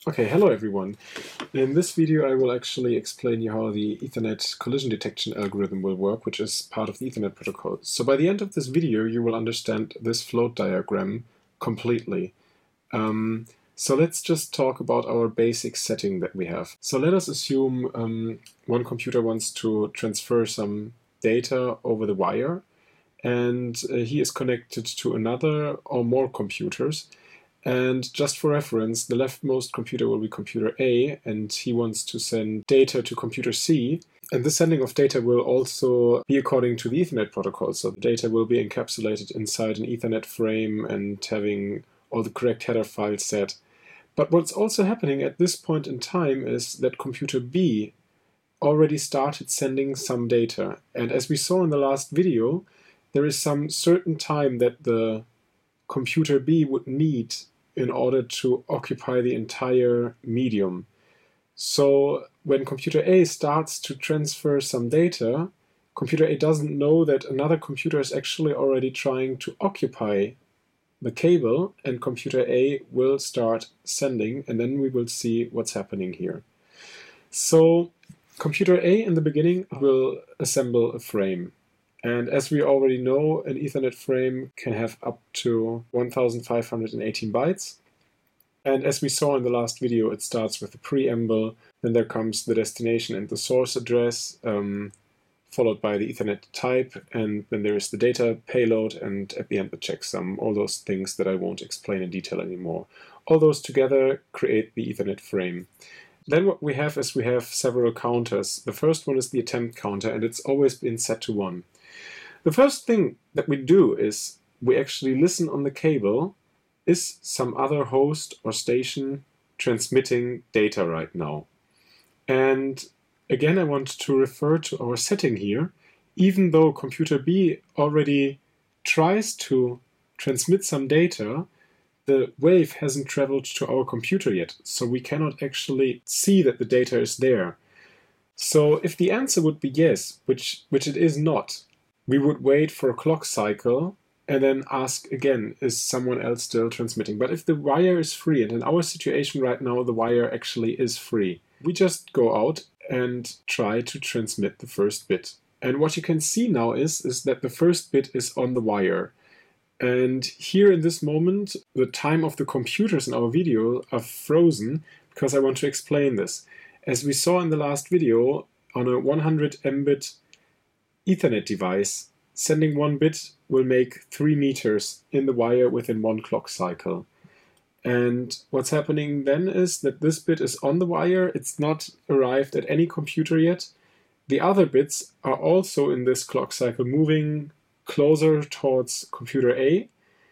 Okay, hello everyone. In this video I will actually explain you how the Ethernet collision detection algorithm will work, which is part of the Ethernet protocol. So by the end of this video you will understand this float diagram completely. So let's just talk about our basic setting that we have. So let us assume one computer wants to transfer some data over the wire, and he is connected to another or more computers. And just for reference, the leftmost computer will be computer A, and he wants to send data to computer C. And the sending of data will also be according to the Ethernet protocol. So the data will be encapsulated inside an Ethernet frame and having all the correct header files set. But what's also happening at this point in time is that computer B already started sending some data. And as we saw in the last video, there is some certain time that the computer B would need in order to occupy the entire medium. So when computer A starts to transfer some data, computer A doesn't know that another computer is actually already trying to occupy the cable, and computer A will start sending, and then we will see what's happening here. So computer A in the beginning will assemble a frame. And as we already know, an Ethernet frame can have up to 1518 bytes. And as we saw in the last video, it starts with the preamble, then there comes the destination and the source address, followed by the Ethernet type, and then there is the data payload, and at the end the checksum, all those things that I won't explain in detail anymore. All those together create the Ethernet frame. Then what we have is we have several counters. The first one is the attempt counter, and it's always been set to 1. The first thing that we do is we actually listen on the cable. Is some other host or station transmitting data right now? And again, I want to refer to our setting here. Even though computer B already tries to transmit some data, the wave hasn't traveled to our computer yet, so we cannot actually see that the data is there. So if the answer would be yes, which it is not, we would wait for a clock cycle and then ask again, is someone else still transmitting? But if the wire is free, and in our situation right now the wire actually is free, we just go out and try to transmit the first bit. And what you can see now is that the first bit is on the wire. And here in this moment, the time of the computers in our video are frozen because I want to explain this. As we saw in the last video, on a 100 Mbit Ethernet device, sending one bit will make 3 meters in the wire within 1 clock cycle. And what's happening then is that this bit is on the wire, it's not arrived at any computer yet. The other bits are also in this clock cycle moving closer towards computer A.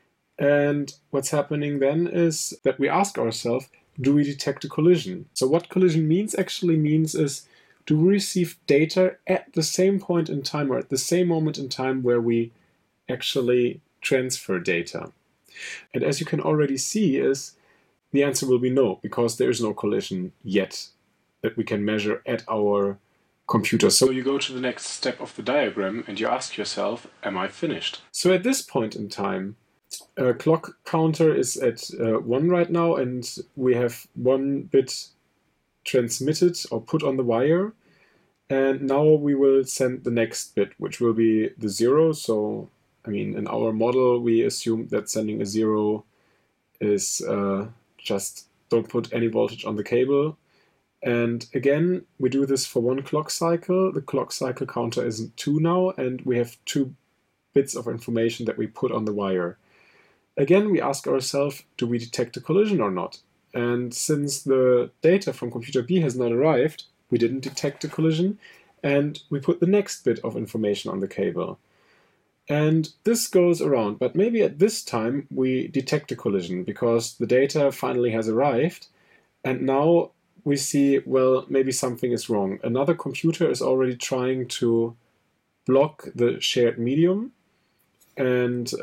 And what's happening then is that we ask ourselves, do we detect a collision? So what collision actually means is, do we receive data at the same point in time or at the same moment in time where we actually transfer data? And as you can already see is the answer will be no, because there is no collision yet that we can measure at our computer. So you go to the next step of the diagram and you ask yourself, am I finished? So at this point in time, a clock counter is at 1 right now, and we have 1 bit transmitted or put on the wire. And now we will send the next bit, which will be the 0. So, I mean, in our model, we assume that sending a 0 is just don't put any voltage on the cable. And again, we do this for 1 clock cycle. The clock cycle counter is 2 now, and we have 2 bits of information that we put on the wire. Again, we ask ourselves, do we detect a collision or not? And since the data from computer B has not arrived, we didn't detect a collision, and we put the next bit of information on the cable. And this goes around, but maybe at this time we detect a collision because the data finally has arrived, and now we see, well, maybe something is wrong. Another computer is already trying to block the shared medium, and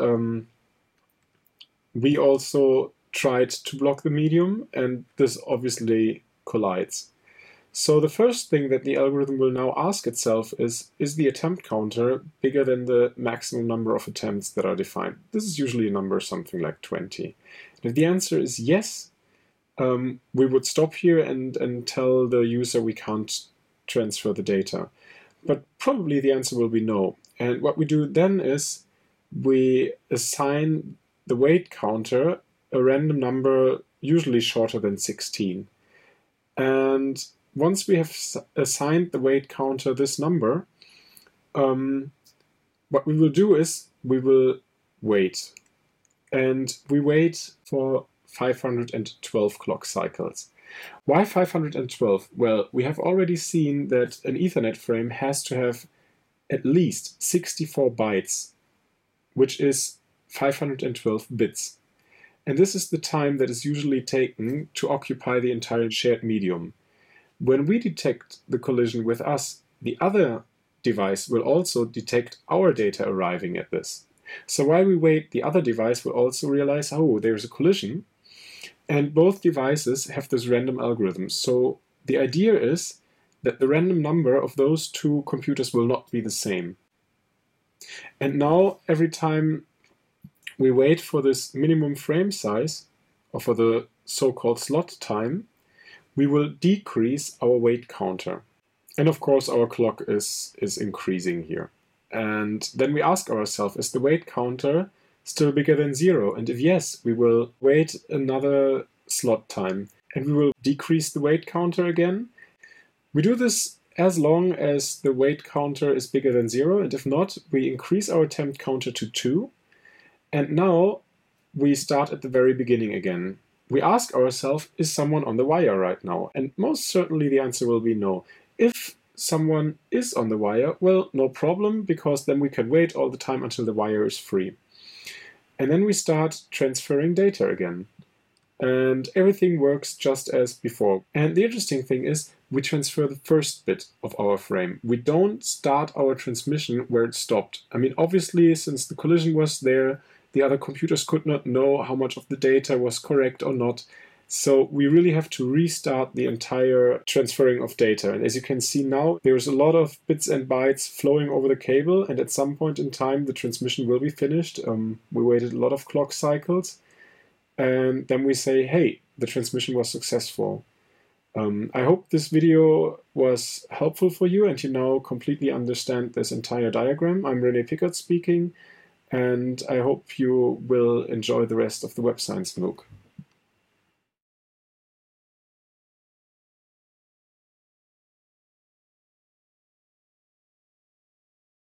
we also tried to block the medium, and this obviously collides. So the first thing that the algorithm will now ask itself is the attempt counter bigger than the maximum number of attempts that are defined? This is usually a number something like 20. And if the answer is yes, we would stop here and tell the user we can't transfer the data. But probably the answer will be no. And what we do then is we assign the wait counter a random number, usually shorter than 16. And once we have assigned the wait counter this number, what we will do is we will wait. And we wait for 512 clock cycles. Why 512? Well, we have already seen that an Ethernet frame has to have at least 64 bytes, which is 512 bits. And this is the time that is usually taken to occupy the entire shared medium. When we detect the collision with us, the other device will also detect our data arriving at this. So while we wait, the other device will also realize, oh, there's a collision. And both devices have this random algorithm. So the idea is that the random number of those two computers will not be the same. And now every time we wait for this minimum frame size, or for the so-called slot time, we will decrease our wait counter. And of course our clock is increasing here. And then we ask ourselves, is the wait counter still bigger than 0? And if yes, we will wait another slot time and we will decrease the wait counter again. We do this as long as the wait counter is bigger than 0, and if not, we increase our attempt counter to 2. And now we start at the very beginning again. We ask ourselves, is someone on the wire right now? And most certainly the answer will be no. If someone is on the wire, well, no problem, because then we can wait all the time until the wire is free. And then we start transferring data again. And everything works just as before. And the interesting thing is we transfer the first bit of our frame. We don't start our transmission where it stopped. I mean, obviously, since the collision was there, the other computers could not know how much of the data was correct or not. So we really have to restart the entire transferring of data. And as you can see now, there's a lot of bits and bytes flowing over the cable, and at some point in time the transmission will be finished. We waited a lot of clock cycles, and then we say, hey, the transmission was successful. I hope this video was helpful for you and you now completely understand this entire diagram. I'm René Pickert speaking, and I hope you will enjoy the rest of the Web Science MOOC.